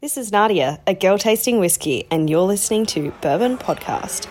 This is Nadia, a girl tasting whiskey, and you're listening to Bourbon Podcast.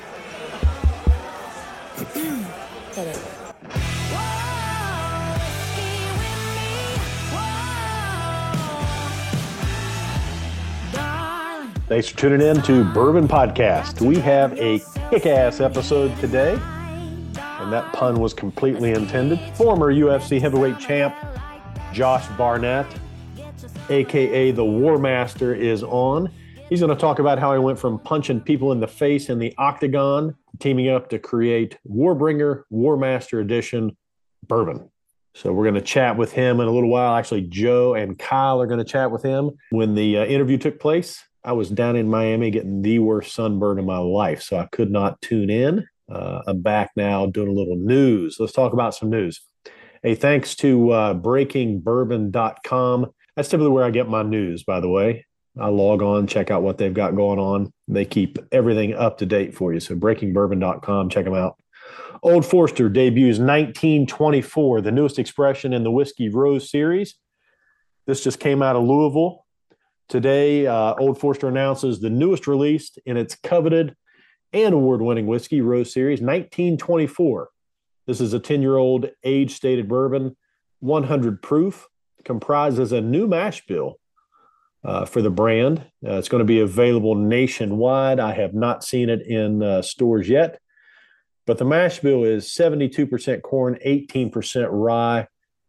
Thanks for tuning in to Bourbon Podcast. We have a kick-ass episode today, and that pun was completely intended. Former UFC heavyweight champ Josh Barnett, a.k.a. the War Master, is on. He's going to talk about how he went from punching people in the face in the octagon, teaming up to create Warbringer War Master Edition Bourbon. So we're going to chat with him in a little while. Actually, Joe and Kyle are going to chat with him. When the interview took place, I was down in Miami getting the worst sunburn of my life, so I could not tune in. I'm back now doing a little news. Let's talk about some news. Hey, thanks to breakingbourbon.com. That's typically where I get my news, by the way. I log on, check out what they've got going on. They keep everything up to date for you. So breakingbourbon.com, check them out. Old Forester debuts 1924, the newest expression in the Whiskey Rose series. This just came out of Louisville. Today, Old Forester announces the newest release in its coveted and award-winning Whiskey Rose series, 1924. This is a 10-year-old age-stated bourbon, 100 proof. Comprises a new mash bill for the brand. It's going to be available nationwide. I have not seen it in stores yet, but the mash bill is 72% corn, 18% rye.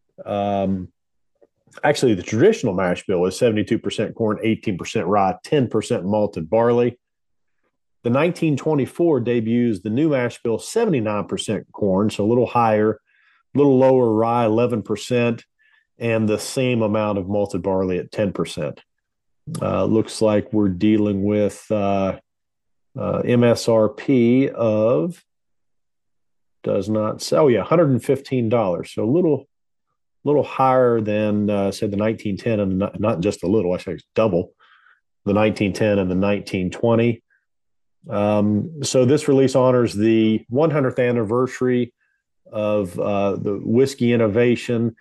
Actually, the traditional mash bill is 72% corn, 18% rye, 10% malted barley. The 1924 debuts the new mash bill, 79% corn, so a little higher, a little lower rye, 11%. And the same amount of malted barley at 10%. Looks like we're dealing with MSRP of, does not sell, $115. So a little higher than, say, the 1910, and not just a little, I say it's double the 1910 and the 1920. So this release honors the 100th anniversary of the whiskey innovation.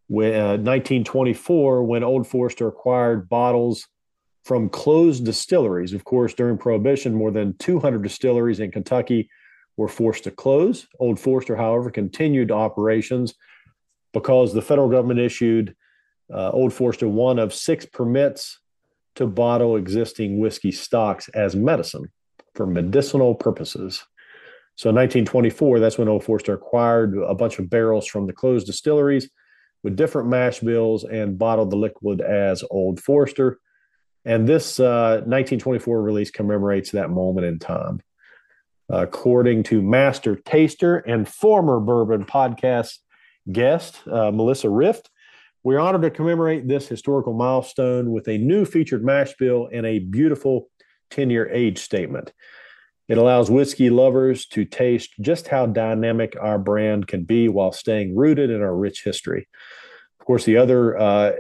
1924, when Old Forester acquired bottles from closed distilleries. Of course, during Prohibition, more than 200 distilleries in Kentucky were forced to close. Old Forester, however, continued operations because the federal government issued Old Forester one of 6 permits to bottle existing whiskey stocks as medicine for medicinal purposes. So in 1924, that's when Old Forester acquired a bunch of barrels from the closed distilleries with different mash bills and bottled the liquid as Old Forester. And this 1924 release commemorates that moment in time. According to master taster and former Bourbon Podcast guest, Melissa Rift, we're honored to commemorate this historical milestone with a new featured mash bill and a beautiful 10-year age statement. It allows whiskey lovers to taste just how dynamic our brand can be while staying rooted in our rich history. Of course, the other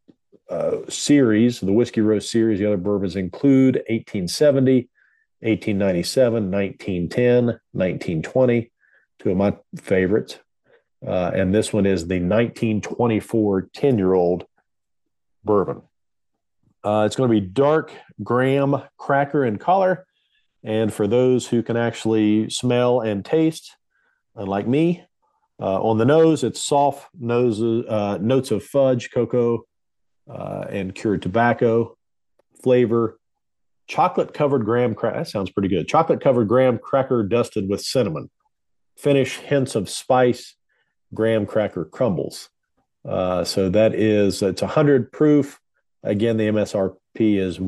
series, the Whiskey Rose series, the other bourbons include 1870, 1897, 1910, 1920, two of my favorites. And this one is the 1924 10-year-old bourbon. It's going to be dark graham cracker in color. And for those who can actually smell and taste, unlike me, on the nose, it's soft notes of fudge, cocoa, and cured tobacco. Flavor, chocolate-covered graham cracker. That sounds pretty good. Chocolate-covered graham cracker dusted with cinnamon. Finish, hints of spice, graham cracker crumbles. So that is, it's 100 proof. Again, the MSRP is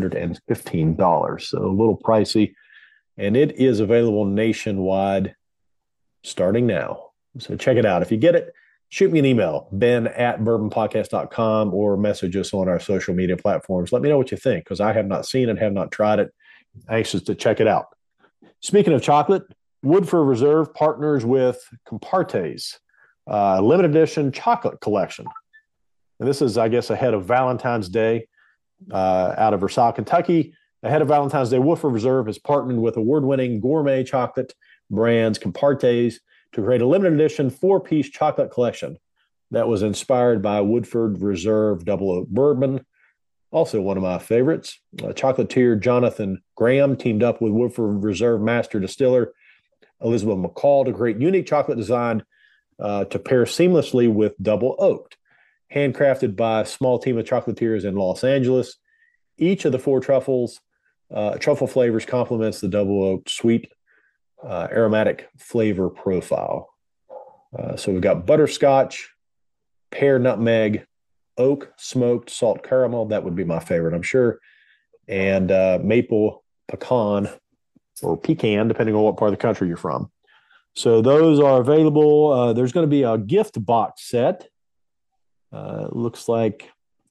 $115, so a little pricey. And it is available nationwide starting now. So check it out. If you get it, shoot me an email, ben@bourbonpodcast.com, or message us on our social media platforms. Let me know what you think, because I have not seen it, have not tried it. Anxious to check it out. Speaking of chocolate, Woodford Reserve partners with Compartes, limited edition chocolate collection. And this is, I guess, ahead of Valentine's Day out of Versailles, Kentucky. Ahead of Valentine's Day, Woodford Reserve has partnered with award-winning gourmet chocolate brands Compartes to create a limited edition 4-piece chocolate collection that was inspired by Woodford Reserve Double Oak Bourbon. Also one of my favorites. Chocolatier Jonathan Graham teamed up with Woodford Reserve Master Distiller Elizabeth McCall to create unique chocolate designed to pair seamlessly with double oaked. Handcrafted by a small team of chocolatiers in Los Angeles. Each of the four truffle flavors complements the double oaked sweet aromatic flavor profile. So we've got butterscotch, pear nutmeg, oak smoked salt caramel. That would be my favorite, I'm sure. And maple pecan or pecan, depending on what part of the country you're from. So those are available. There's going to be a gift box set. Looks like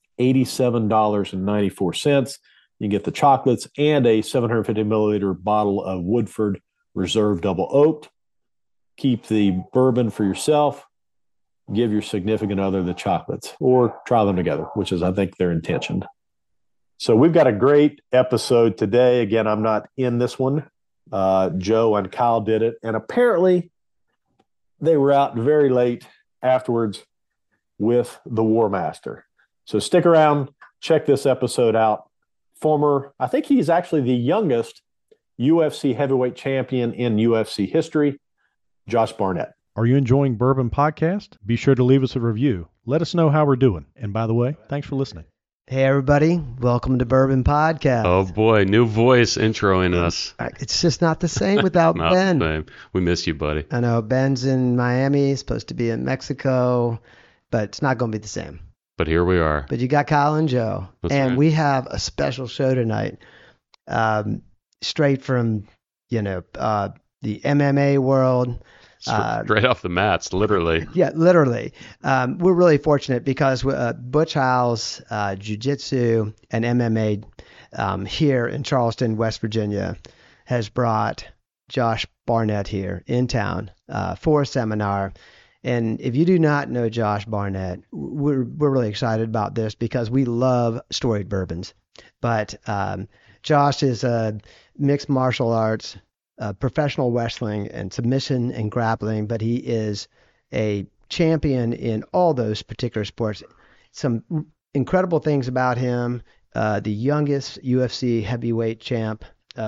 $87.94. You can get the chocolates and a 750 milliliter bottle of Woodford Reserve Double Oaked. Keep the bourbon for yourself. Give your significant other the chocolates or try them together, which is, I think, their intention. So we've got a great episode today. Again, I'm not in this one. Joe and Kyle did it. And apparently they were out very late afterwards with the War Master. So stick around, check this episode out. I think he's actually the youngest UFC heavyweight champion in UFC history, Josh Barnett. Are you enjoying Bourbon Podcast? Be sure to leave us a review. Let us know how we're doing. And by the way, thanks for listening. Hey, everybody. Welcome to Bourbon Podcast. Oh, boy. New voice introing us. It's just not the same without Not Ben. the same. We miss you, buddy. I know Ben's in Miami. He's supposed to be in Mexico, but it's not going to be the same. But here we are. But you got Kyle and Joe. That's and right. we have a special show tonight, straight from, the MMA world. Straight off the mats, literally. Yeah, literally. We're really fortunate because Butch Howell's Jiu-Jitsu and MMA here in Charleston, West Virginia, has brought Josh Barnett here in town for a seminar. And if you do not know Josh Barnett, we're really excited about this because we love storied bourbons. But Josh is a mixed martial arts, professional wrestling and submission and grappling, but he is a champion in all those particular sports. Some incredible things about him. The youngest UFC heavyweight champ,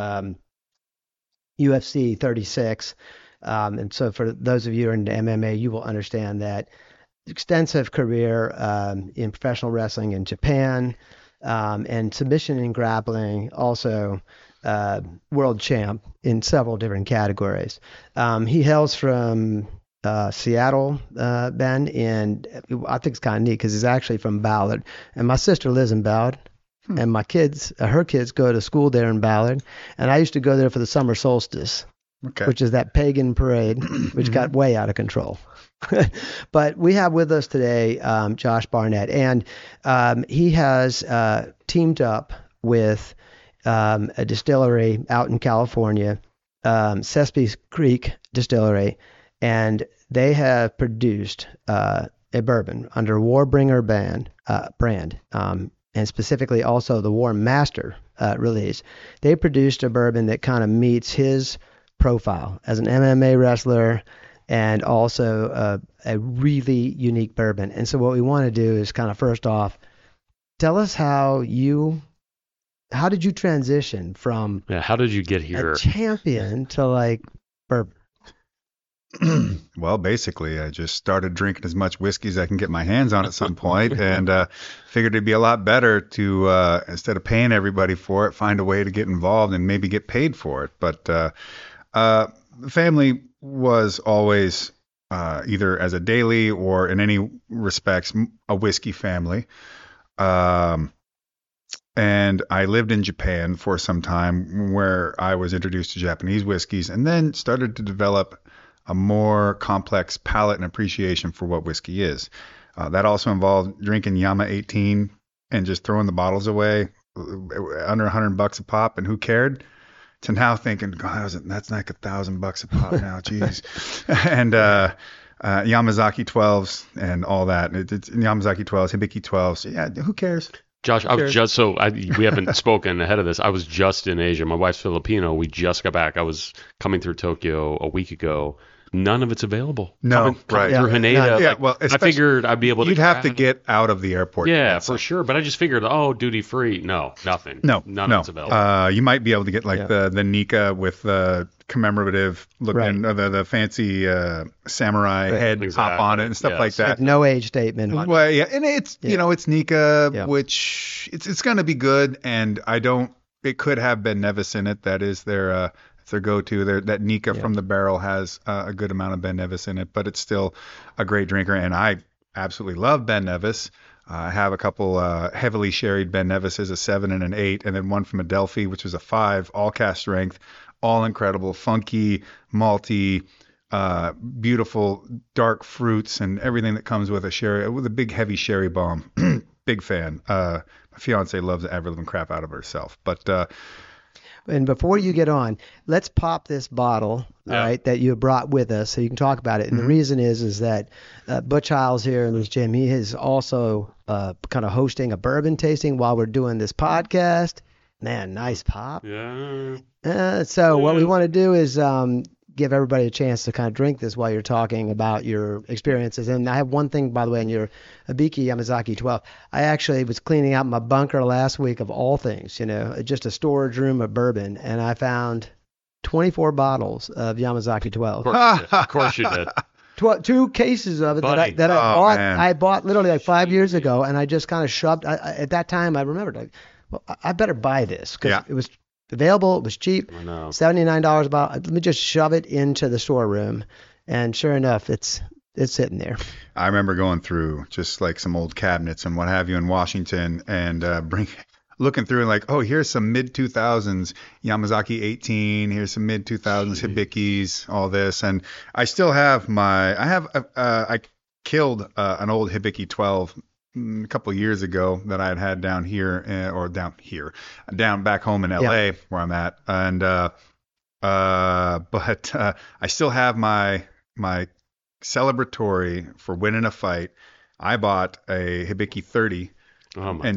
UFC 36. And so for those of you who are into MMA, you will understand that extensive career in professional wrestling in Japan, and submission and grappling, also world champ in several different categories. He hails from Seattle, Ben, and I think it's kind of neat because he's actually from Ballard. And my sister lives in Ballard. And my kids, her kids go to school there in Ballard. And I used to go there for the summer solstice. Okay. Which is that pagan parade, which got way out of control. But we have with us today Josh Barnett, and he has teamed up with a distillery out in California, Sesame Creek Distillery, and they have produced a bourbon under Warbringer brand, and specifically also the War Master release. They produced a bourbon that kind of meets his profile as an MMA wrestler and also a really unique bourbon. And so what we want to do is kind of first off, tell us how did you transition from how did you get here? A champion to like bourbon? Well, basically, I just started drinking as much whiskey as I can get my hands on at some point, and figured it'd be a lot better to, instead of paying everybody for it, find a way to get involved and maybe get paid for it. But the family was always either as a daily or in any respects a whiskey family. And I lived in Japan for some time where I was introduced to Japanese whiskeys and then started to develop a more complex palate and appreciation for what whiskey is. That also involved drinking Yama 18 and just throwing the bottles away under $100 a pop, and who cared? To now thinking, God, that's like $1,000 a pop now, geez. And Yamazaki 12s and all that. It's Yamazaki 12s, Hibiki 12s. Yeah, who cares? Josh, we haven't spoken ahead of this. I was just in Asia. My wife's Filipino. We just got back. I was coming through Tokyo a week ago. none of it's available. No, coming right. through Haneda. Yeah, like, well, I figured I'd be able to. You'd have to grab- get out of the airport. Yeah, for sure. But I just figured, duty free. No, nothing. No, none of it's available. You might be able to get like the Nika with the commemorative looking, the fancy samurai head top on it and stuff like that. Like no age statement. Well, yeah, and it's it's Nika, which it's going to be good, and it could have Ben Nevis in it. That is their go-to. That Nika from the barrel has a good amount of Ben Nevis in it, but it's still a great drinker, and I absolutely love Ben Nevis. I have a couple heavily sherried Ben Nevises, a 7 and an 8, and then one from Adelphi, which was a 5, all cast strength, all incredible, funky, malty, beautiful, dark fruits, and everything that comes with a sherry, with a big, heavy sherry bomb. Big fan. My fiance loves the ever-living crap out of herself, but. And before you get on, let's pop this bottle, all right, that you brought with us so you can talk about it. And the reason is that Butch Hiles here in this gym, he is also kind of hosting a bourbon tasting while we're doing this podcast. Man, nice pop. Yeah. So what we want to do is give everybody a chance to kind of drink this while you're talking about your experiences. And I have one thing, by the way, in your Hibiki Yamazaki 12. I actually was cleaning out my bunker last week, of all things, just a storage room of bourbon, and I found 24 bottles of Yamazaki 12. Of course you did. 2 cases of it Buddy. that I bought. Man. I bought literally like 5 years ago, and I just kind of shoved. At that time, I remembered, I better buy this because it was available. It was cheap. I know. $79 a bottle. Let me just shove it into the storeroom, and sure enough, it's sitting there. I remember going through just like some old cabinets and what have you in Washington, and looking through and like, oh, here's some mid 2000s Yamazaki 18. Here's some mid 2000s Hibikis, all this, and I still have I killed an old Hibiki 12. A couple of years ago that I had down back home in LA where I'm at, and but I still have my celebratory for winning a fight. I bought a Hibiki 30 in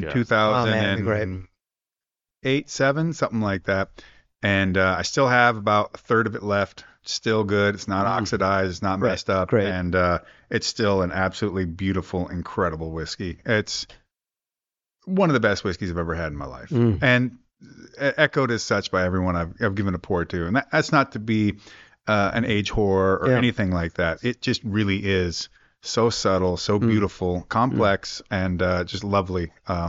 2008, 7, something like that, and I still have about a third of it left. Still good. It's not oxidized. It's not messed up. Great. And it's still an absolutely beautiful, incredible whiskey. It's one of the best whiskeys I've ever had in my life. And echoed as such by everyone I've given a pour to. And that's not to be an age whore or anything like that. It just really is so subtle, so beautiful, complex, and just lovely.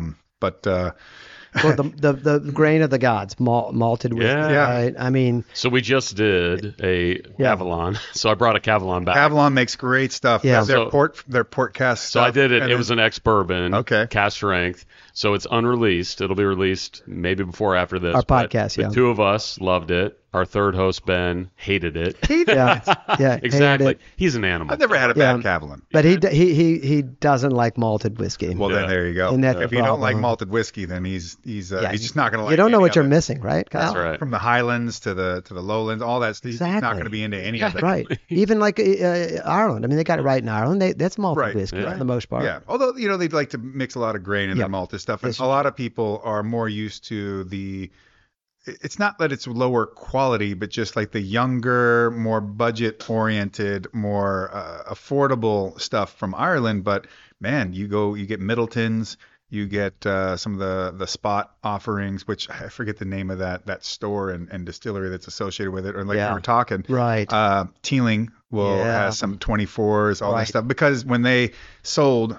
Well, the grain of the gods, malted whiskey, right? I mean, so we just did a Avalon. So I brought a Cavalon back. Avalon makes great stuff. Yeah. Their port cast So stuff. I did it. It was an ex-bourbon. Okay. Cast strength. So it's unreleased. It'll be released maybe before or after this. Our but podcast, the 2 of us loved it. Our third host, Ben, hated it. yeah, Exactly. hated it. He's an animal. I've never had a bad Cavalon. But he doesn't like malted whiskey. Well, then there you go. And that's If the you don't like problem. malted whiskey, then he's just not going to like. You don't know any what of you're it. missing, right, Kyle? That's right. From the Highlands to the lowlands, all that. He's not going to be into any of it. Right. Even like Ireland. I mean, they got it right in Ireland. That's malted whiskey Yeah. for the most part. Yeah. Although they'd like to mix a lot of grain in their malted stuff, and Yes. a lot of people are more used to the. It's not that it's lower quality, but just like the younger, more budget-oriented, more affordable stuff from Ireland. But man, you get Middleton's, you get some of the spot offerings, which I forget the name of that store and distillery that's associated with it. Or like we were talking, Right. Teeling has some 24s, all that stuff, because when they sold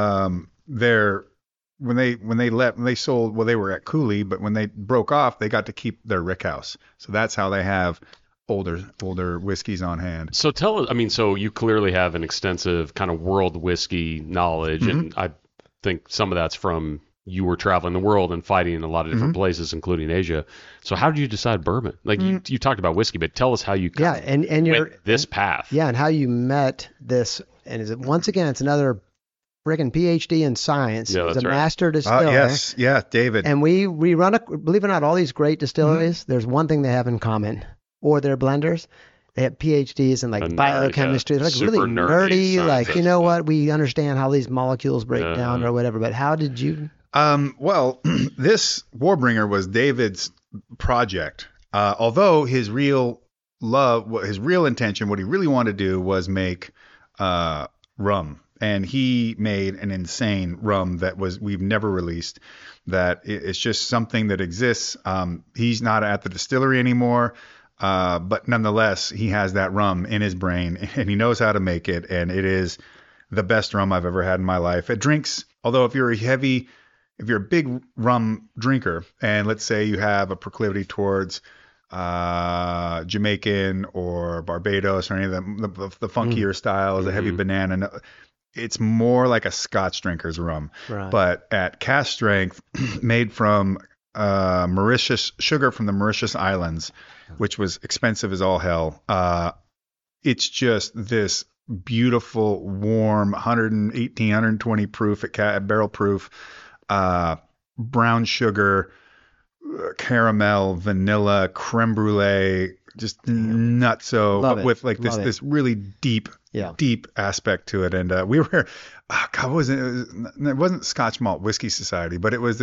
when they sold, well, they were at Cooley, but when they broke off, they got to keep their rickhouse. So that's how they have older whiskeys on hand. So tell us, so you clearly have an extensive kind of world whiskey knowledge, and I think some of that's from you were traveling the world and fighting in a lot of different places, including Asia. So how did you decide bourbon? Like you talked about whiskey, but tell us how you and you're went this path. Yeah, and how you met this, and once again, it's another friggin' PhD in science. Yeah, He's that's a right. master distiller. Yes, David. And we run, believe it or not, all these great distilleries, there's one thing they have in common, or they're blenders. They have PhDs in like Nerd, biochemistry. They're like super really nerdy. Like, scientists. you know what? We understand how these molecules break down or whatever. But how did you? Well, this Warbringer was David's project. Although his real his real intention, what he really wanted to do was make rum. And he made an insane rum that we've never released. That it's just something that exists. He's not at the distillery anymore, but nonetheless, he has that rum in his brain, and he knows how to make it. And it is the best rum I've ever had in my life. It drinks, although if you're a big rum drinker, and let's say you have a proclivity towards Jamaican or Barbados or any of the funkier styles, the heavy banana. It's more like a Scotch drinker's rum, Right. but at cask strength, made from Mauritius sugar from the Mauritius Islands, which was expensive as all hell. It's just this beautiful, warm, 118, 120 proof at barrel proof, brown sugar, caramel, vanilla, creme brulee, just nutso, Love but it. with like Love this really deep Yeah. aspect to it. And we were, God, what was it? It wasn't Scotch Malt Whiskey Society, but it was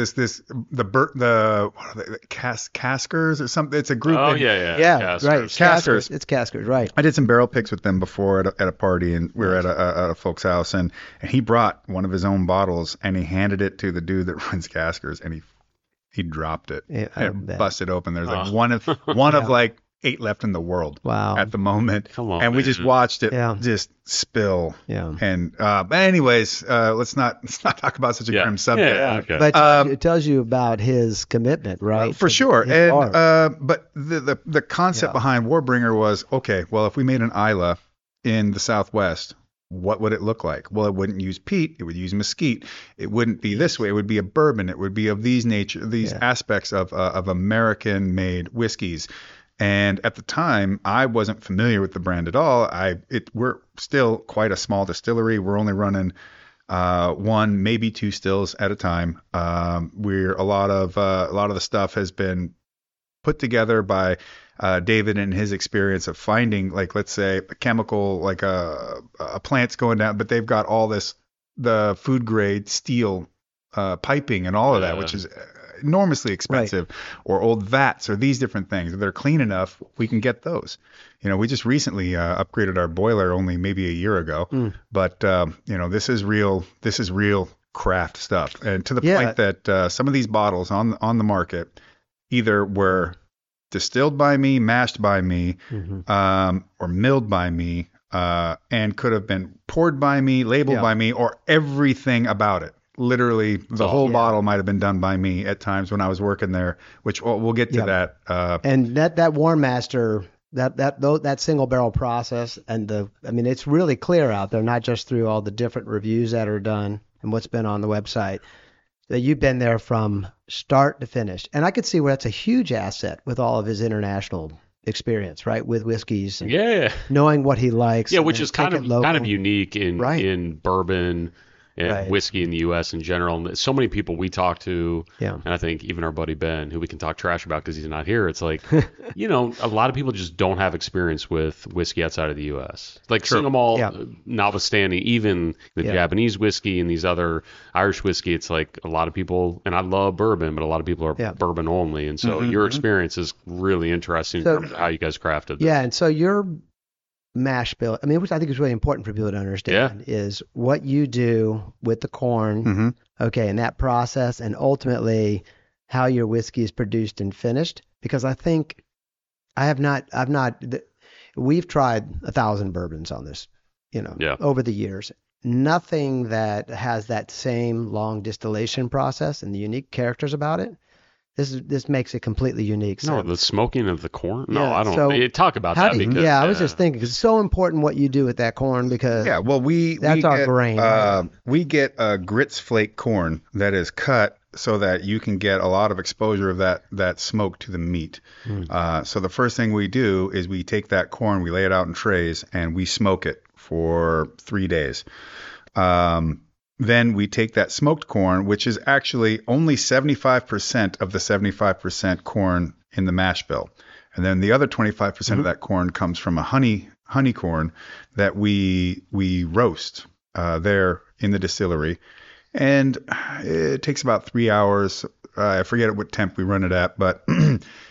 Caskers or something. It's a group. Oh, in- yeah. Yeah, Caskers. right. Caskers. It's Caskers, right. I did some barrel picks with them before at a party, and we were at a folks' house, and he brought one of his own bottles, and he handed it to the dude that runs Caskers, and he dropped it Yeah, I and bet. busted open. There's like one of like 8 left in the world Wow. at the moment. Come on, and we just watched it Yeah. just spill. Yeah. And but anyways, let's not talk about such a Yeah. grim subject. Yeah, okay. But it tells you about his commitment, right? For to sure. his And art. but the concept behind Warbringer was, okay, well, if we made an Isla in the Southwest, what would it look like? Well, it wouldn't use peat. It would use mesquite. It wouldn't be this way. It would be a bourbon. It would be of these aspects of American-made whiskeys. And at the time, I wasn't familiar with the brand at all. We're still quite a small distillery. We're only running 1, maybe 2 stills at a time. We're a lot of the stuff has been put together by David and his experience of finding, like, let's say a chemical, like a plant's going down, but they've got all the food grade steel piping and all of that, which is enormously expensive, or old vats or these different things. If they're clean enough, we can get those. We just recently upgraded our boiler only maybe a year ago, but this is real craft stuff. And to the point that some of these bottles on the market either were distilled by me, mashed by me, or milled by me, and could have been poured by me, labeled by me, or everything about it. Literally, the whole bottle might have been done by me at times when I was working there, which we'll get to that. And that Warm Master, that single barrel process, and it's really clear out there, not just through all the different reviews that are done and what's been on the website, that you've been there from start to finish. And I could see where that's a huge asset with all of his international experience, right, with whiskeys. And knowing what he likes. Yeah, which is kind of unique in bourbon and whiskey in the U.S. in general. And so many people we talk to, and I think even our buddy Ben, who we can talk trash about because he's not here, it's like, a lot of people just don't have experience with whiskey outside of the U.S. Like single malt, notwithstanding, even the Japanese whiskey and these other Irish whiskey, it's like a lot of people, and I love bourbon, but a lot of people are bourbon only. And so your experience is really interesting in terms of how you guys crafted this. Yeah, and so your mash bill, which I think is really important for people to understand, is what you do with the corn, and that process, and ultimately how your whiskey is produced and finished. Because I think we've tried 1,000 bourbons on this, over the years. Nothing that has that same long distillation process and the unique characters about it. This makes it completely unique. No, the smoking of the corn? No, Yeah, I don't. so Talk about that. I was just thinking, 'cause it's so important what you do with that corn, because that's our grain. We get grits flake corn that is cut so that you can get a lot of exposure of that smoke to the meat. So the first thing we do is we take that corn, we lay it out in trays, and we smoke it for 3 days. Then we take that smoked corn, which is actually only 75% of the 75% corn in the mash bill. And then the other 25% of that corn comes from a honey corn that we roast there in the distillery. And it takes about 3 hours. I forget at what temp we run it at, but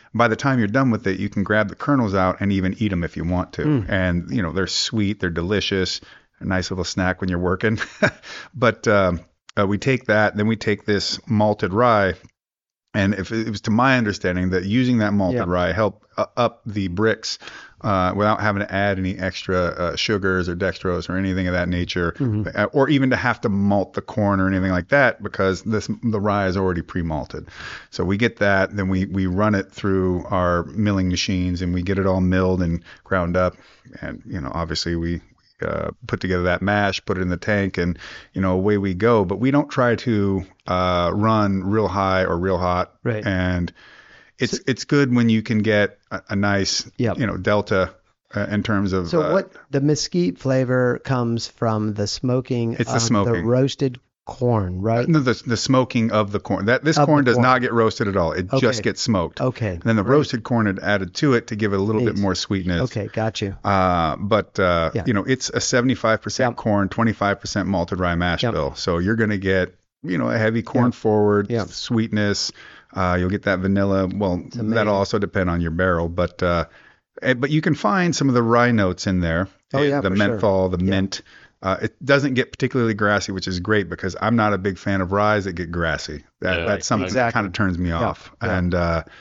By the time you're done with it, you can grab the kernels out and even eat them if you want to. And, you know, they're sweet, they're delicious, a nice little snack when you're working. But we take that, then we take this malted rye. And if it was to my understanding that using that malted rye helped up the bricks without having to add any extra sugars or dextrose or anything of that nature, or even to have to malt the corn or anything like that, because the rye is already pre-malted. So we get that, then we run it through our milling machines and we get it all milled and ground up. And, you know, obviously we put together that mash, put it in the tank, and, you know, away we go. But we don't try to run real high or real hot. Right. And it's good when you can get a nice, you know, delta in terms of. So what the mesquite flavor comes from the smoking it's of the smoking. the roasted corn, right? No, the smoking of the corn. This corn does not get roasted at all. It just gets smoked. Okay. And then the roasted corn is added to it to give it a little bit more sweetness. Okay, got you. But you know, it's a 75% corn, 25% malted rye mash bill. So you're going to get, you know, a heavy corn forward sweetness. You'll get that vanilla. Well, that'll also depend on your barrel, but you can find some of the rye notes in there. The menthol, the mint. It doesn't get particularly grassy, which is great because I'm not a big fan of ryes that get grassy. That's something that kind of turns me off. And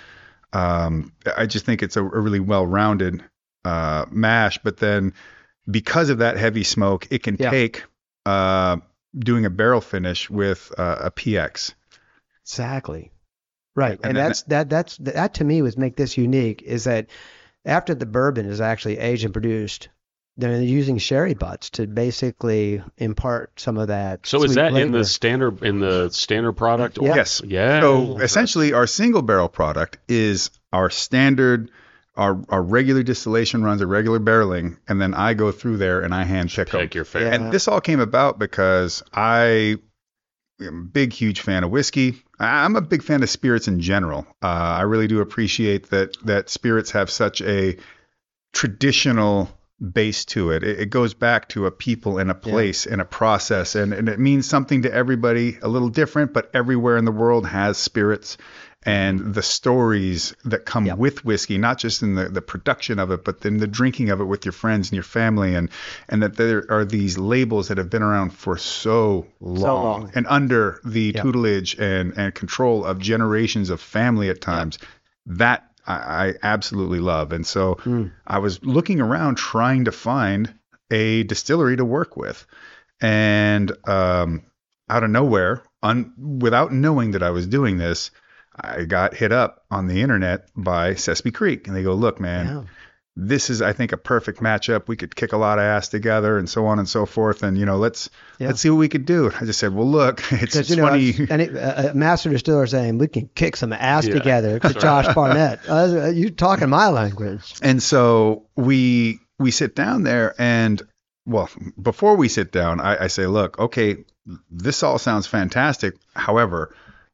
I just think it's a really well-rounded mash. But then because of that heavy smoke, it can take doing a barrel finish with a PX. Exactly. Right. And that to me was make this unique, is that after the bourbon is actually aged and produced, they're using sherry butts to basically impart some of that. So is that flavor. in the standard product? Yes. Yeah. So essentially our single barrel product is our standard, our regular distillation runs, our regular barreling, and then I go through there and I hand pick them. Your favorite. And this all came about because I am a big, huge fan of whiskey. I'm a big fan of spirits in general. I really do appreciate that spirits have such a traditional base to it. It goes back to a people and a place and a process, and it means something to everybody a little different, but everywhere in the world has spirits and the stories that come with whiskey, not just in the production of it, but then the drinking of it with your friends and your family, and that there are these labels that have been around for so long. And under the tutelage and control of generations of family at times. That I absolutely love. And so I was looking around trying to find a distillery to work with. And out of nowhere, without knowing that I was doing this, I got hit up on the internet by Sespe Creek. And they go, look, man, this is, I think, a perfect matchup. We could kick a lot of ass together and so on and so forth. And, you know, let's see what we could do. I just said, well, look, it's funny. A master distiller saying we can kick some ass together to Josh Barnett. You're talking my language. And so we sit down there, and, well, before we sit down, I say, look, okay, this all sounds fantastic. However,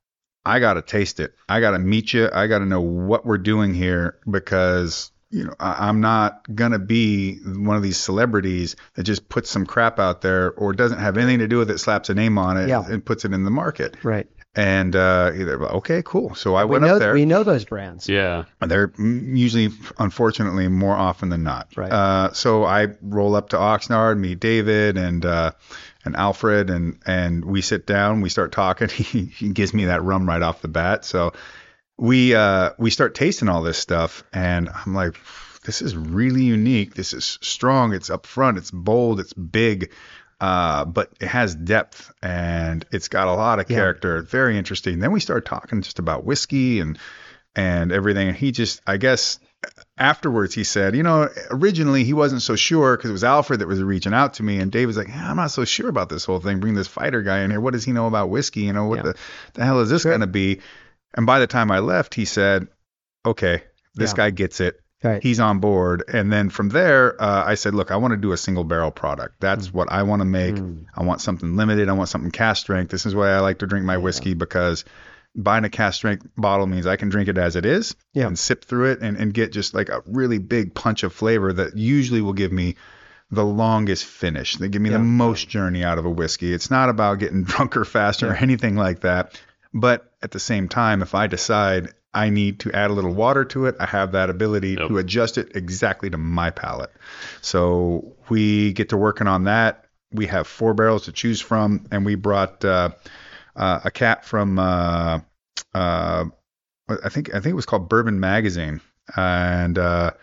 I got to taste it. I got to meet you. I got to know what we're doing here, because you know, I'm not going to be one of these celebrities that just puts some crap out there or doesn't have anything to do with it, slaps a name on it and puts it in the market. Right. And okay, cool. So I went up there. We know those brands. Yeah. They're usually, unfortunately, more often than not. Right. So I roll up to Oxnard, meet David and Alfred, and we sit down, we start talking. He gives me that rum right off the bat. So we start tasting all this stuff, and I'm like, this is really unique. This is strong. It's upfront. It's bold. It's big, but it has depth, and it's got a lot of character. Very interesting. Then we start talking just about whiskey and everything. And he just, I guess, afterwards he said, you know, originally he wasn't so sure because it was Alfred that was reaching out to me, and Dave was like, I'm not so sure about this whole thing. Bring this fighter guy in here. What does he know about whiskey? You know, what the hell is this going to be? And by the time I left, he said, okay, this guy gets it. Right. He's on board. And then from there, I said, look, I want to do a single barrel product. That's what I want to make. I want something limited. I want something cask strength. This is why I like to drink my whiskey, because buying a cask strength bottle means I can drink it as it is and sip through it and get just like a really big punch of flavor that usually will give me the longest finish. They give me the most journey out of a whiskey. It's not about getting drunker faster or anything like that. But at the same time, if I decide I need to add a little water to it, I have that ability to adjust it exactly to my palate. So we get to working on that. We have 4 barrels to choose from, and we brought a cat from I think it was called Bourbon Magazine, and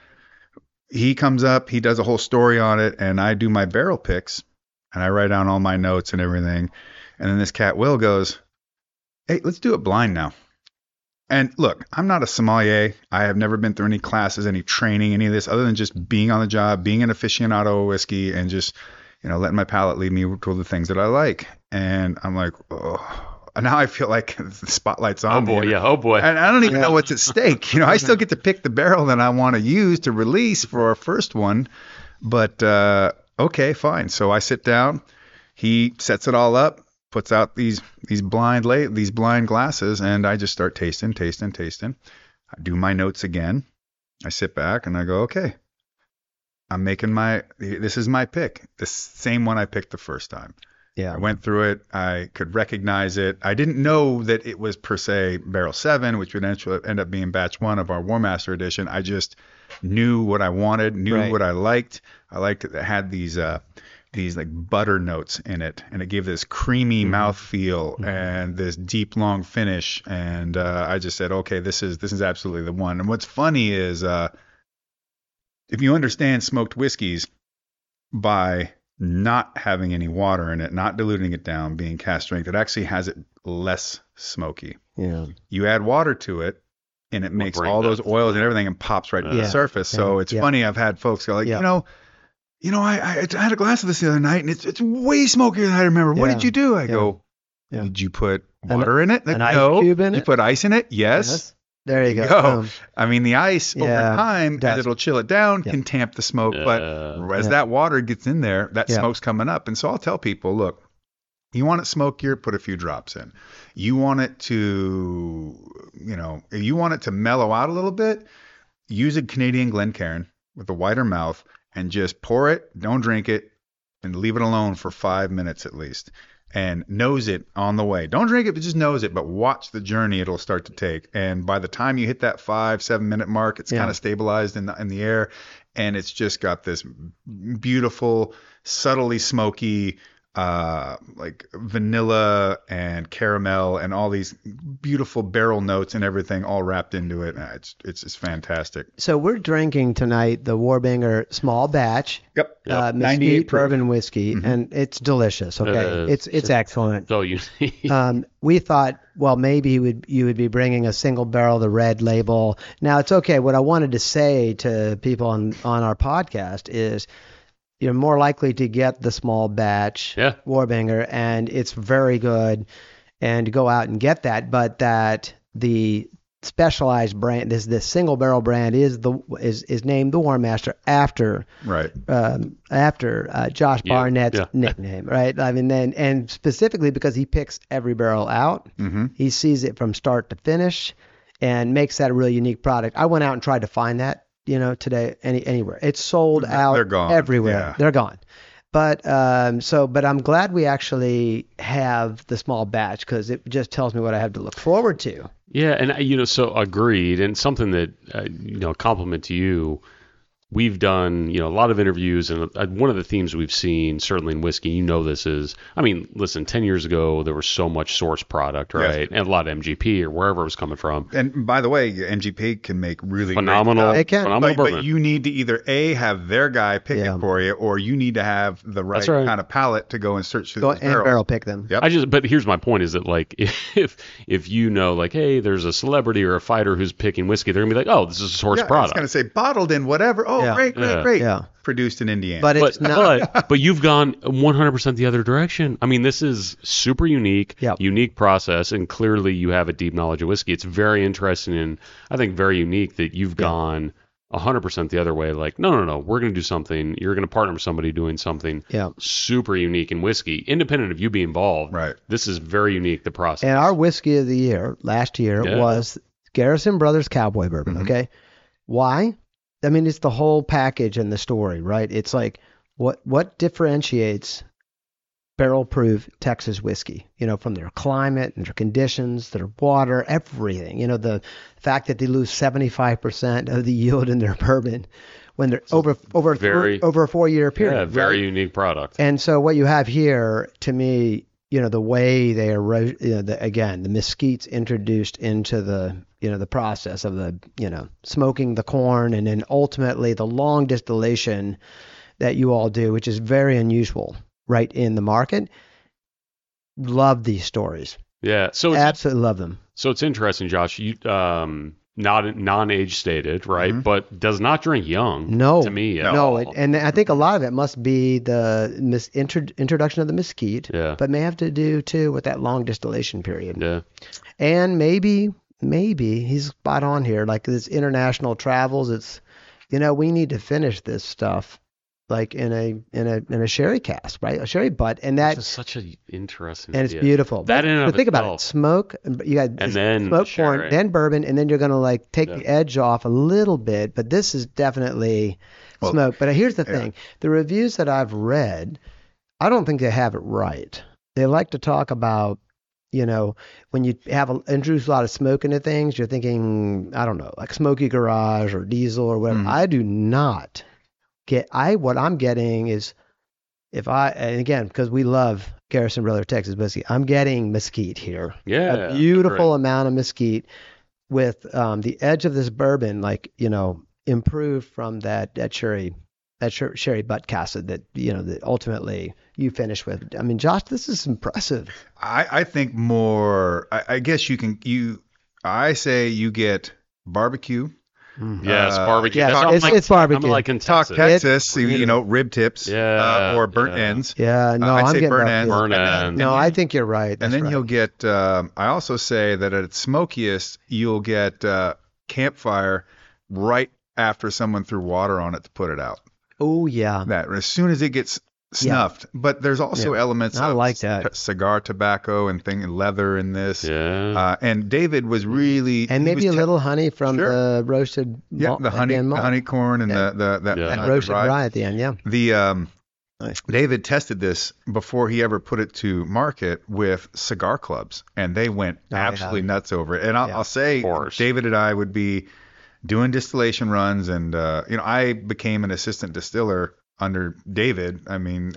he comes up, he does a whole story on it, and I do my barrel picks, and I write down all my notes and everything, and then this cat Will goes, "Hey, let's do it blind now." And look, I'm not a sommelier. I have never been through any classes, any training, any of this, other than just being on the job, being an aficionado of whiskey, and just, letting my palate lead me to the things that I like. And I'm like, oh, now I feel like the spotlight's on me. Oh boy. And I don't even know what's at stake. I still get to pick the barrel that I want to use to release for our first one. But okay, fine. So I sit down. He sets it all up, puts out these blind glasses, and I just start tasting. I do my notes again. I sit back and I go, okay, I'm making this is my pick. The same one I picked the first time. Yeah. I went through it. I could recognize it. I didn't know that it was per se barrel 7, which would eventually end up being batch 1 of our War Master edition. I just knew what I wanted, what I liked. I liked it. It had these like butter notes in it, and it gave this creamy mouthfeel and this deep, long finish. And I just said, okay, this is absolutely the one. And what's funny is if you understand smoked whiskeys, by not having any water in it, not diluting it down, being cast strength, it actually has it less smoky. Yeah. You add water to it, and it makes all those oils and everything and pops right to the surface. So it's funny. I've had folks go like, I had a glass of this the other night, and it's way smokier than I remember. What did you do? I go, did you put water in it? An ice cube in it? Did you put ice in it? Yes. There you go. I mean, the ice over time, as it'll chill it down, can tamp the smoke. But as that water gets in there, that smoke's coming up. And so I'll tell people, look, you want it smokier, put a few drops in. You want it to, if you want it to mellow out a little bit, use a Canadian Glencairn with a wider mouth and just pour it, don't drink it, and leave it alone for 5 minutes at least. And nose it on the way. Don't drink it, but just nose it. But watch the journey it'll start to take. And by the time you hit that 5-7 minute mark, it's kind of stabilized in the air, and it's just got this beautiful, subtly smoky, like vanilla and caramel and all these beautiful barrel notes and everything all wrapped into it. It's fantastic. So we're drinking tonight the Warbinger small batch. Yep. Mesquite bourbon whiskey, and it's delicious. Okay, it's excellent. So unique. We thought, well, maybe you would be bringing a single barrel, the red label. Now it's okay. What I wanted to say to people on our podcast is, you're more likely to get the small batch Warbinger, and it's very good, and to go out and get that. But that the specialized brand, this single barrel brand, is named the War Master after Josh Barnett's nickname, right? I mean, and specifically because he picks every barrel out, he sees it from start to finish, and makes that a really unique product. I went out and tried to find that. Today, anywhere. It's sold out everywhere. Yeah. They're gone. But but I'm glad we actually have the small batch, because it just tells me what I have to look forward to. Yeah, and so agreed, and something that compliment to you. We've done, a lot of interviews, and one of the themes we've seen, certainly in whiskey, this is, listen, 10 years ago, there was so much source product, right? Yes. And a lot of MGP or wherever it was coming from. And by the way, MGP can make really phenomenal, great stuff. Phenomenal bourbon. But you need to either have their guy pick it for you, or you need to have the right kind of palate to go and search through those barrels. Barrel pick them. Yep. But here's my point is that, like, if hey, there's a celebrity or a fighter who's picking whiskey, they're going to be like, oh, this is a source product. It's going to say bottled in whatever. Oh, great. Yeah. Produced in Indiana. But it's not. But you've gone 100% the other direction. This is super unique, unique process, and clearly you have a deep knowledge of whiskey. It's very interesting, and I think very unique that you've gone 100% the other way. Like, no, we're going to do something. You're going to partner with somebody doing something super unique in whiskey, independent of you being involved. Right. This is very unique, the process. And our whiskey of the year last year was Garrison Brothers Cowboy Bourbon. Okay. Why? It's the whole package and the story, right? It's like what differentiates barrel-proof Texas whiskey, from their climate and their conditions, their water, everything. The fact that they lose 75% of the yield in their bourbon when they're over a 4-year period. Yeah, very unique product. And so what you have here, to me, the way they are, the mesquite's introduced into the process of smoking the corn, and then ultimately the long distillation that you all do, which is very unusual right in the market. Love these stories. Yeah. So absolutely love them. So it's interesting, Josh. You not non-age stated, right? Mm-hmm. But does not drink young. No. To me, and I think a lot of it must be the introduction of the mesquite. Yeah. But may have to do too with that long distillation period. Yeah. And maybe he's spot on here. Like this international travels, it's we need to finish this stuff like in a sherry cask, right? A sherry butt, and that is such an interesting. And idea. It's beautiful. That in and of think itself. about it: smoke, you got and then smoke sherry. corn, then bourbon, and then you're gonna like take the edge off a little bit. But this is definitely smoke. But here's the thing: the reviews that I've read, I don't think they have it right. They like to talk about, when you introduce a lot of smoke into things, you're thinking, I don't know, like smoky garage or diesel or whatever. I do not. What I'm getting is, and again, because we love Garrison Brother Texas whiskey, I'm getting mesquite here. Yeah. A beautiful amount of mesquite with the edge of this bourbon, improved from that sherry butt casket that ultimately you finish with. I mean, Josh, this is impressive. I think more, I guess I say you get barbecue. Yes, barbecue. Yeah, it's barbecue. I'm like in Texas. Texas, rib tips, or burnt ends. Yeah, no, I'd I'm say getting burnt ends. Burnt ends. No, I think you're right. And then right. you'll get. I also say that at its smokiest, you'll get campfire right after someone threw water on it to put it out. Oh yeah. That as soon as it gets snuffed, but there's also elements I of like that. cigar tobacco and leather in this. Yeah. And David was really maybe a little honey from the roasted malt. The honey corn and the roasted rye at the end. Yeah. Nice. David tested this before he ever put it to market with cigar clubs, and they went absolutely nuts over it. And I'll say, David and I would be doing distillation runs, and I became an assistant distiller under David. I mean,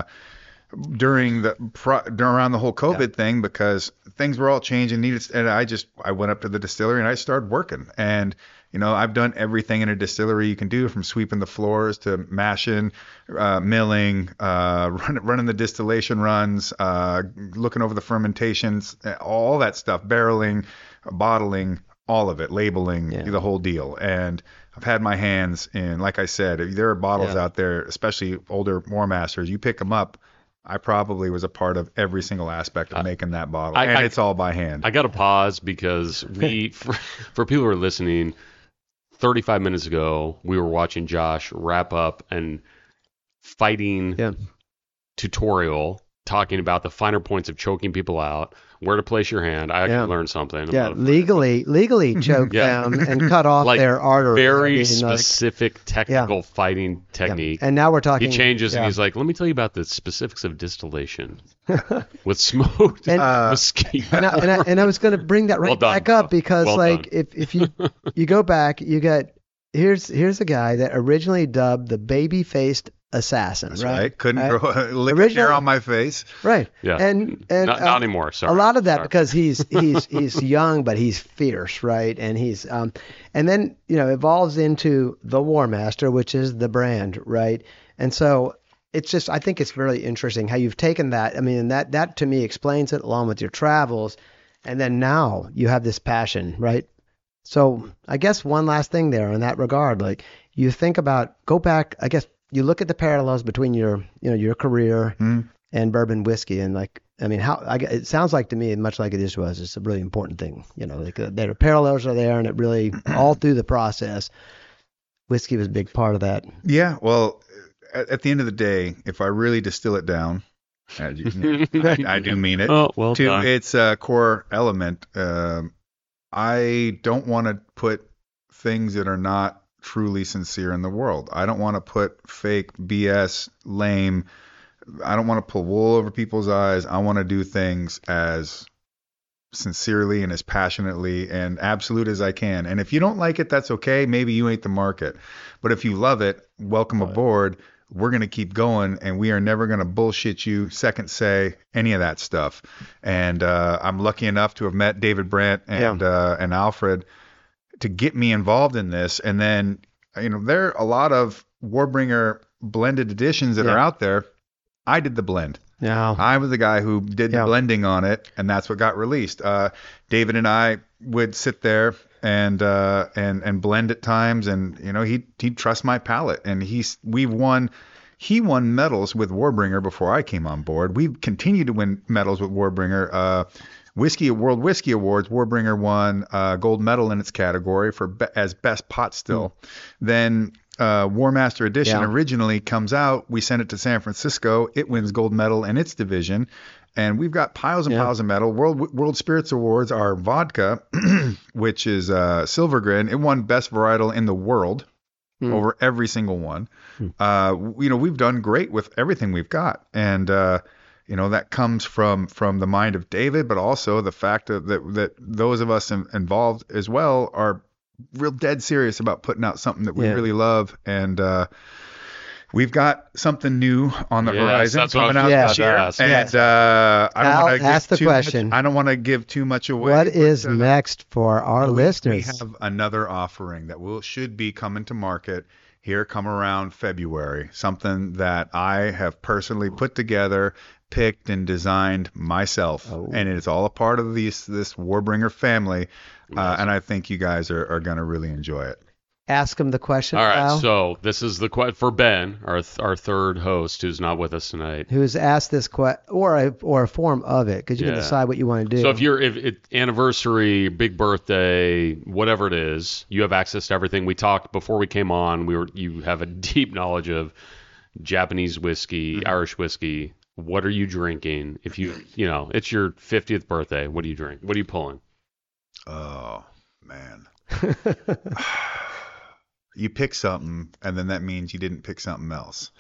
during around the whole COVID thing, because things were all changing, and I went up to the distillery and I started working. And I've done everything in a distillery you can do, from sweeping the floors to mashing, milling, running the distillation runs, looking over the fermentations, all that stuff, barreling, bottling, all of it, labeling, the whole deal. And I've had my hands in, like I said, there are bottles out there, especially older War Masters, you pick them up. I probably was a part of every single aspect of making that bottle, and it's all by hand. I got to pause because for people who are listening, 35 minutes ago, we were watching Josh wrap up and fighting tutorial, talking about the finer points of choking people out, where to place your hand. I actually learned something. Yeah, legally choke them and cut off their arteries. Very specific technical fighting technique. And now we're talking. He changes and he's like, let me tell you about the specifics of distillation with smoked mesquite. And I was going to bring that back up because if you go back, you get here's a guy that originally dubbed the baby-faced assassin. That's right. Couldn't grow a lick of hair on my face. Right. Yeah. And not anymore. Sorry. A lot of that because he's young, but he's fierce, right? And he's and then evolves into the War Master, which is the brand, right? And so it's just, I think it's really interesting how you've taken that. I mean, that to me explains it, along with your travels, and then now you have this passion, right? So I guess one last thing there in that regard, like you think about, go back, I guess. You look at the parallels between your career and bourbon whiskey, and it sounds like to me, much like it was, it's a really important thing. Their parallels are there, and it really all through the process, whiskey was a big part of that. Yeah, well, at the end of the day, if I really distill it down, I do mean it. Oh, well to done. Its core element. I don't want to put things that are not truly sincere in the world. I don't want to put fake BS, lame I don't want to pull wool over people's eyes. I want to do things as sincerely and as passionately and absolute as I can. And if you don't like it, that's okay. Maybe you ain't the market. But if you love it, welcome aboard. We're going to keep going, and we are never going to bullshit you, second say, any of that stuff. And I'm lucky enough to have met David Brandt and Alfred to get me involved in this. And then, there are a lot of Warbringer blended editions that are out there. I did the blend. No. I was the guy who did the blending on it, and that's what got released. David and I would sit there and blend at times, and he'd trust my palate, and he won medals with Warbringer before I came on board. We've continued to win medals with Warbringer. World Whiskey Awards, Warbringer won gold medal in its category as best pot still. Then War Master Edition originally comes out. We send it to San Francisco. It wins gold medal in its division. And we've got piles and piles of medal. World Spirits Awards are vodka, which is Silvergren. It won best varietal in the world over every single one. We've done great with everything we've got. And, that comes from the mind of David, but also the fact that those of us involved as well are real dead serious about putting out something that we really love. And we've got something new on the horizon coming out this year. And I don't want to ask the question. I don't want to give too much away. What is next for our listeners? We have another offering that should be coming to market here come around February. Something that I have personally put together, picked and designed myself, and it's all a part of this Warbringer family. And I think you guys are going to really enjoy it. Ask him the question. All right, Kyle. so this is the question for Ben, our third host, who's not with us tonight. Who's asked this question, or a form of it, because you can decide what you want to do. So if anniversary, big birthday, whatever it is, you have access to everything. We talked before we came on. You have a deep knowledge of Japanese whiskey, Irish whiskey. What are you drinking? If it's your 50th birthday, what do you drink? What are you pulling? Oh man. You pick something, and then that means you didn't pick something else.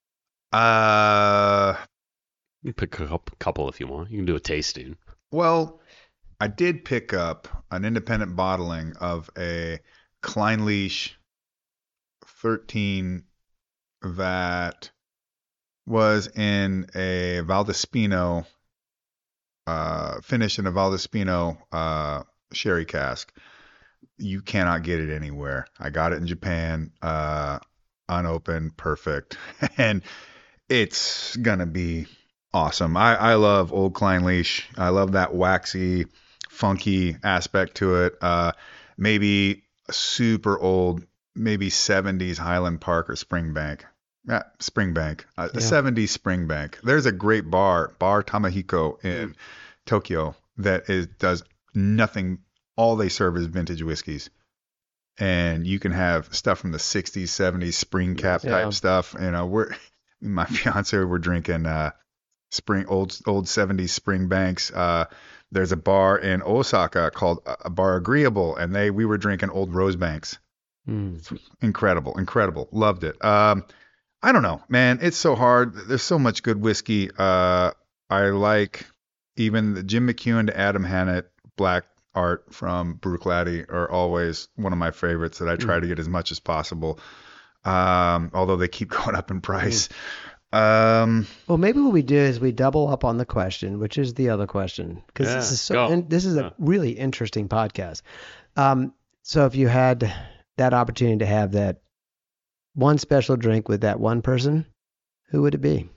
You pick a couple if you want. You can do a tasting. Well, I did pick up an independent bottling of a Kleinleich 13 that was in a Valdespino, finished in a Valdespino sherry cask. You cannot get it anywhere. I got it in Japan, unopened, perfect. And it's going to be awesome. I love Old Kleinleich. I love that waxy, funky aspect to it. Maybe a super old, maybe 70s Highland Park or Springbank. Yeah, Springbank. A 70s Springbank. There's a great bar Tamahiko in Tokyo that does nothing. All they serve is vintage whiskeys, and you can have stuff from the 60s, 70s, spring cap type stuff. My fiance, we're drinking old 70s Springbanks. There's a bar in Osaka called Bar Agreeable, and we were drinking old Rosebanks. Incredible, loved it. I don't know, man, it's so hard. There's so much good whiskey. I like even the Jim McEwen to Adam Hannett Black Art from Bruichladdich are always one of my favorites that I try to get as much as possible, although they keep going up in price. Well, maybe what we do is we double up on the question, which is the other question, because this is a really interesting podcast. So if you had that opportunity to have that one special drink with that one person, who would it be?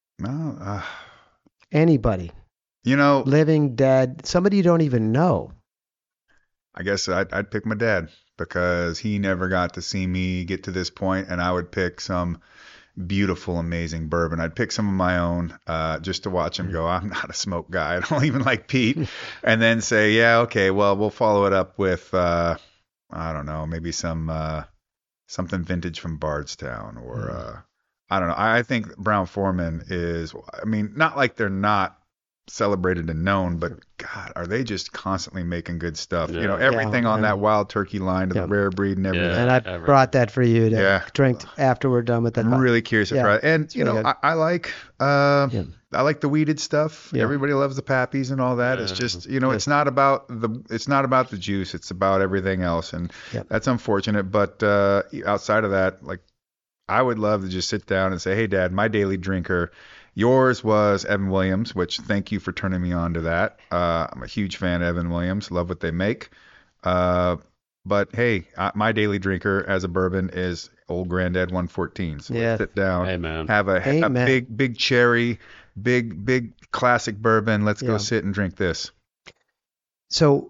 Anybody. Living, dead, somebody you don't even know. I guess I'd pick my dad, because he never got to see me get to this point, and I would pick some beautiful, amazing bourbon. I'd pick some of my own just to watch him go, I'm not a smoke guy. I don't even like peat. And then say, yeah, okay, well, we'll follow it up with, I don't know, maybe something vintage from Bardstown or I don't know. I think Brown-Forman is, not like they're not celebrated and known, but God, are they just constantly making good stuff? Yeah. You know, everything on Yeah. that Wild Turkey line to the rare breed and everything. Yeah. And I Ever. brought that for you to Yeah. drink after we're done with that. I'm really curious to Yeah. try it. And you really know, good. I like I like the weeded stuff. Yeah. Everybody loves the pappies and all that. It's Yeah. just, you know, it's not about the juice. It's about everything else, and Yep. that's unfortunate. But outside of that, like, I would love to just sit down and say, hey, Dad, my daily drinker. Yours was Evan Williams, which thank you for turning me on to that. I'm a huge fan of Evan Williams. Love what they make. But hey, my daily drinker as a bourbon is Old Grandad 114. So Yeah. let's sit down, Hey, man. have a Amen. big cherry, big classic bourbon. Let's go sit and drink this. So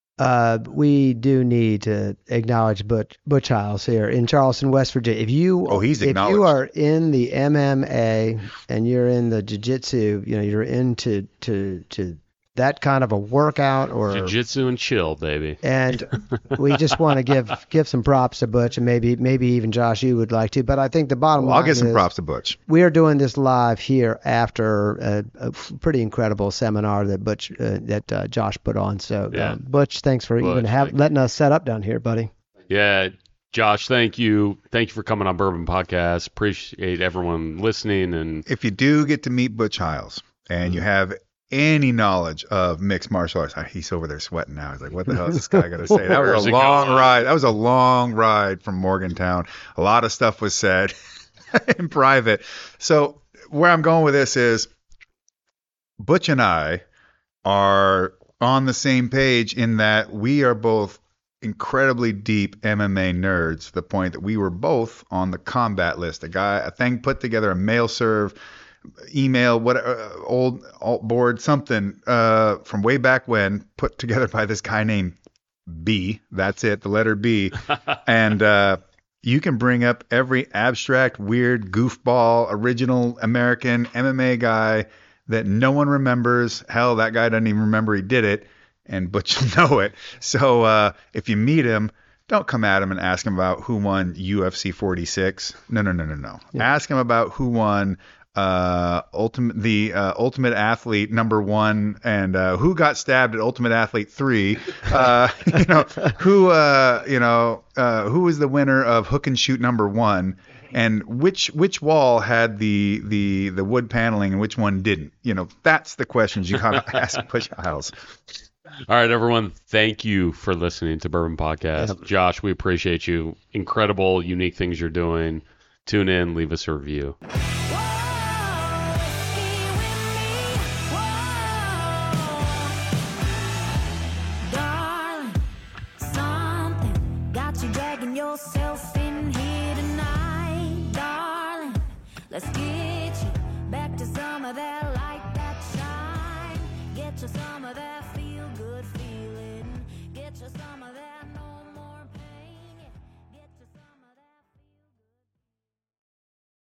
we do need to acknowledge Butch Hiles here in Charleston, West Virginia. If you he's if acknowledged. you are in the MMA and you're in the jiu-jitsu, you know, you're into to that kind of a workout or Jiu-jitsu and chill, baby. and we just want to give some props to Butch, and maybe even Josh, you would like to. But I think the bottom line I'll give some is props to Butch. we are doing this live here after a pretty incredible seminar that Josh put on. So Yeah. Butch, thanks for even Butch, letting us set up down here, buddy. Yeah, Josh, thank you. Thank you for coming on Bourbon Podcast. Appreciate everyone listening. And If you do get to meet Butch Hiles and you have any knowledge of mixed martial arts, he's over there sweating now. He's like, what the hell is this guy going to say? That Where's was a it long going? ride. That was a long ride from Morgantown. A lot of stuff was said in private. So where I'm going with this is Butch and I are on the same page in that we are both incredibly deep MMA nerds to the point that we were both on the combat list. A thing put together, a mail serve, email, old alt board, something from way back when, put together by this guy named B. That's it, the letter B. And you can bring up every abstract, weird, goofball, original American MMA guy that no one remembers. Hell, that guy doesn't even remember he did it, and Butch will know it. So if you meet him, don't come at him and ask him about who won UFC 46. No. Yeah. Ask him about who won Ultimate Athlete #1 and who got stabbed at Ultimate Athlete 3. Who was the winner of Hook and Shoot #1, and which wall had the wood paneling and which one didn't. You know, that's the questions you gotta ask Butch Hiles. all right, everyone, thank you for listening to Bourbon Podcast. Yep. Josh, we appreciate you. Incredible, unique things you're doing. Tune in, leave us a review.